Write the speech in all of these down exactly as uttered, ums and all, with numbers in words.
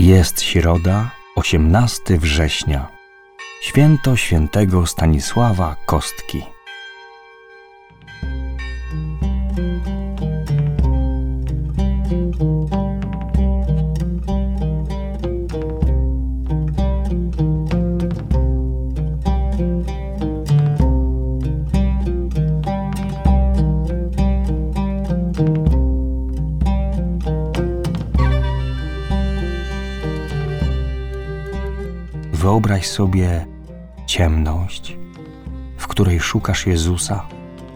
Jest środa, osiemnastego września, święto świętego Stanisława Kostki. Wyobraź sobie ciemność, w której szukasz Jezusa.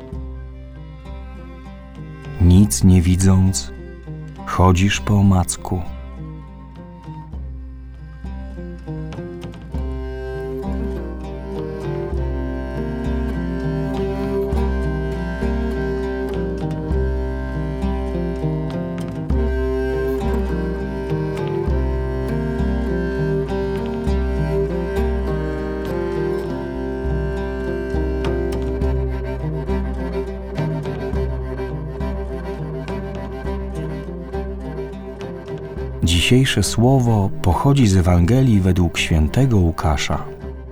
Nic nie widząc, chodzisz po omacku. Dzisiejsze słowo pochodzi z Ewangelii według świętego Łukasza.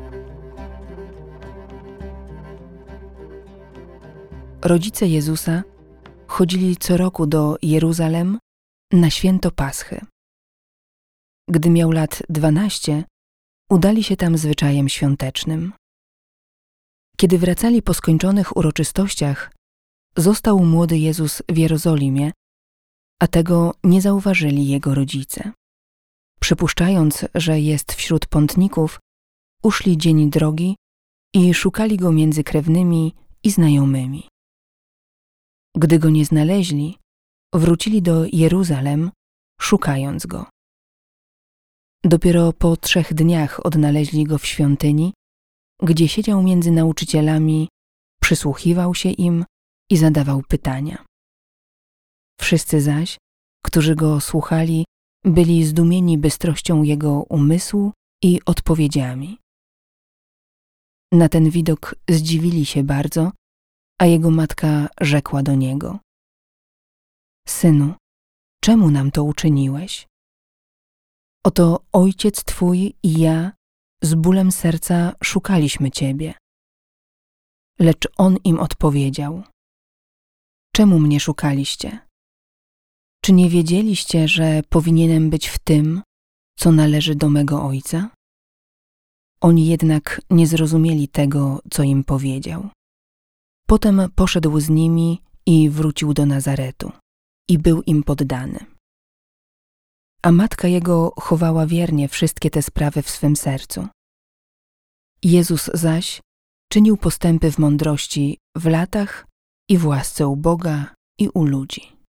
Rodzice Jezusa chodzili co roku do Jeruzalem na święto Paschy. Gdy miał lat dwanaście, udali się tam zwyczajem świątecznym. Kiedy wracali po skończonych uroczystościach, został młody Jezus w Jerozolimie, a tego nie zauważyli jego rodzice. Przypuszczając, że jest wśród pątników, uszli dzień drogi i szukali go między krewnymi i znajomymi. Gdy go nie znaleźli, wrócili do Jeruzalem, szukając go. Dopiero po trzech dniach odnaleźli go w świątyni, gdzie siedział między nauczycielami, przysłuchiwał się im i zadawał pytania. Wszyscy zaś, którzy go słuchali, byli zdumieni bystrością jego umysłu i odpowiedziami. Na ten widok zdziwili się bardzo, a jego matka rzekła do niego: Synu, czemu nam to uczyniłeś? Oto ojciec twój i ja z bólem serca szukaliśmy ciebie. Lecz on im odpowiedział: Czemu mnie szukaliście? Czy nie wiedzieliście, że powinienem być w tym, co należy do mego ojca? Oni jednak nie zrozumieli tego, co im powiedział. Potem poszedł z nimi i wrócił do Nazaretu i był im poddany. A matka jego chowała wiernie wszystkie te sprawy w swym sercu. Jezus zaś czynił postępy w mądrości w latach i w łasce u Boga i u ludzi.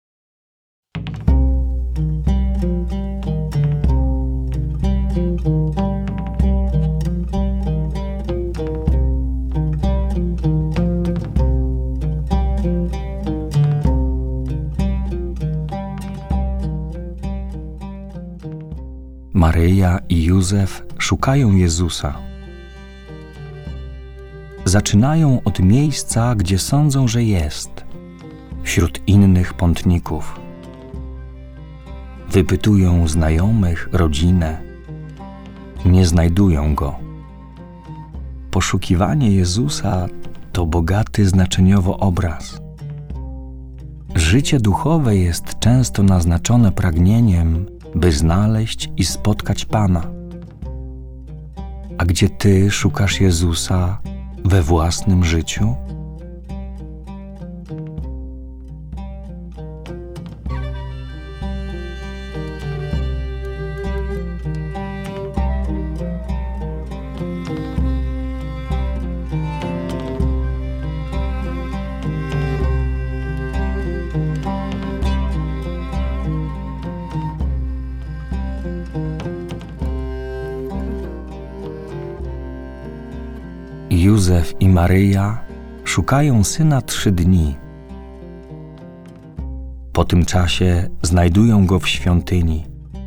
Maryja i Józef szukają Jezusa. Zaczynają od miejsca, gdzie sądzą, że jest, wśród innych pątników. Wypytują znajomych, rodzinę. Nie znajdują go. Poszukiwanie Jezusa to bogaty znaczeniowo obraz. Życie duchowe jest często naznaczone pragnieniem, by znaleźć i spotkać Pana. A gdzie ty szukasz Jezusa we własnym życiu? Józef i Maryja szukają syna trzy dni. Po tym czasie znajdują go w świątyni.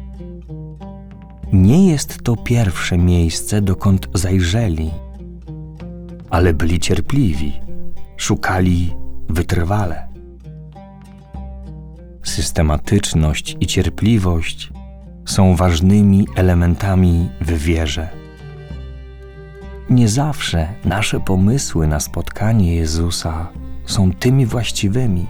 Nie jest to pierwsze miejsce, dokąd zajrzeli, ale byli cierpliwi, szukali wytrwale. Systematyczność i cierpliwość są ważnymi elementami w wierze. Nie zawsze nasze pomysły na spotkanie Jezusa są tymi właściwymi.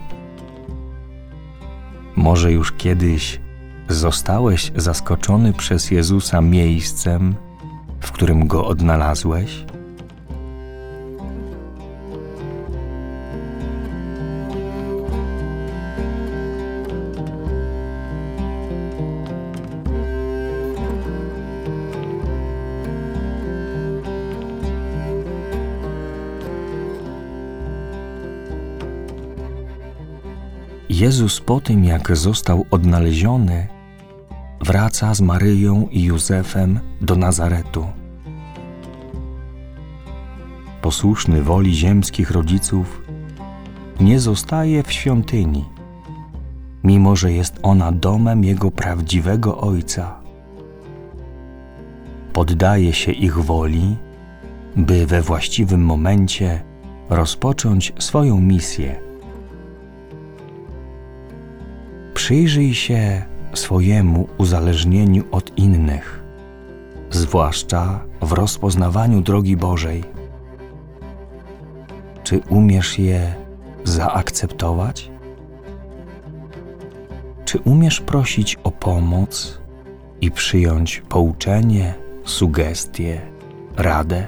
Może już kiedyś zostałeś zaskoczony przez Jezusa miejscem, w którym Go odnalazłeś? Jezus po tym, jak został odnaleziony, wraca z Maryją i Józefem do Nazaretu. Posłuszny woli ziemskich rodziców, nie zostaje w świątyni, mimo że jest ona domem Jego prawdziwego Ojca. Poddaje się ich woli, by we właściwym momencie rozpocząć swoją misję. Przyjrzyj się swojemu uzależnieniu od innych, zwłaszcza w rozpoznawaniu drogi Bożej. Czy umiesz je zaakceptować? Czy umiesz prosić o pomoc i przyjąć pouczenie, sugestie, radę?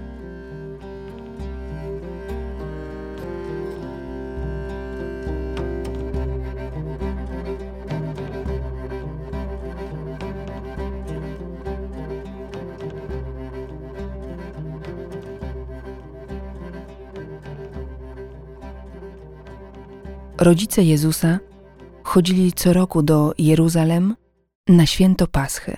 Rodzice Jezusa chodzili co roku do Jeruzalem na święto Paschy.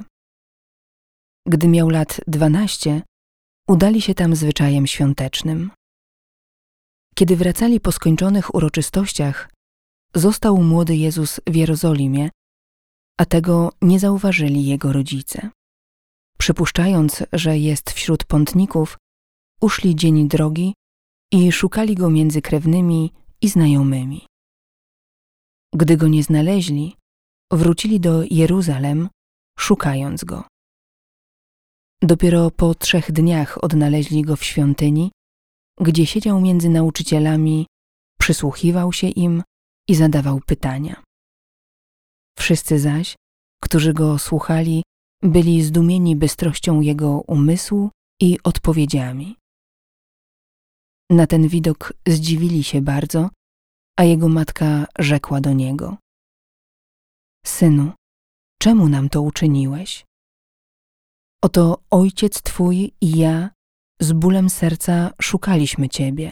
Gdy miał lat dwanaście, udali się tam zwyczajem świątecznym. Kiedy wracali po skończonych uroczystościach, został młody Jezus w Jerozolimie, a tego nie zauważyli jego rodzice. Przypuszczając, że jest wśród pątników, uszli dzień drogi i szukali go między krewnymi i znajomymi. Gdy go nie znaleźli, wrócili do Jeruzalem, szukając go. Dopiero po trzech dniach odnaleźli go w świątyni, gdzie siedział między nauczycielami, przysłuchiwał się im i zadawał pytania. Wszyscy zaś, którzy go słuchali, byli zdumieni bystrością jego umysłu i odpowiedziami. Na ten widok zdziwili się bardzo, a jego matka rzekła do niego: Synu, czemu nam to uczyniłeś? Oto ojciec twój i ja z bólem serca szukaliśmy ciebie.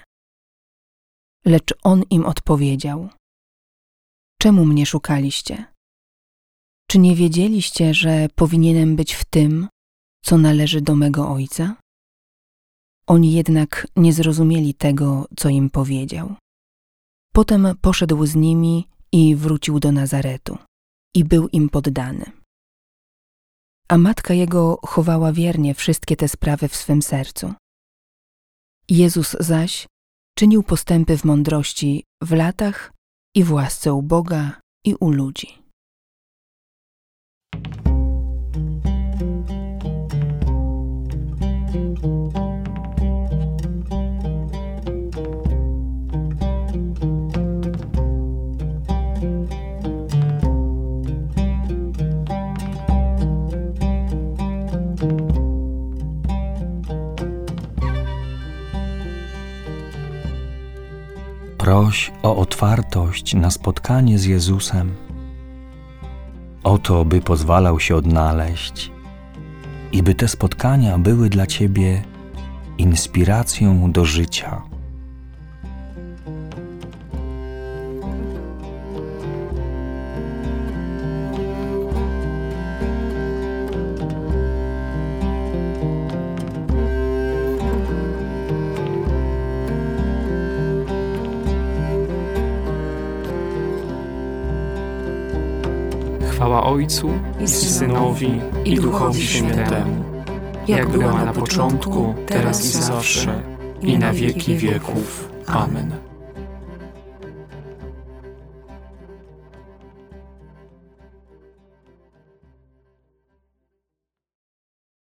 Lecz on im odpowiedział: Czemu mnie szukaliście? Czy nie wiedzieliście, że powinienem być w tym, co należy do mego ojca? Oni jednak nie zrozumieli tego, co im powiedział. Potem poszedł z nimi i wrócił do Nazaretu i był im poddany. A matka jego chowała wiernie wszystkie te sprawy w swym sercu. Jezus zaś czynił postępy w mądrości w latach i w łasce u Boga i u ludzi. Proś o otwartość na spotkanie z Jezusem, o to, by pozwalał się odnaleźć i by te spotkania były dla Ciebie inspiracją do życia. Chwała Ojcu i Synowi i Duchowi Świętemu, jak była na początku, teraz i zawsze, i na wieki wieków. Amen.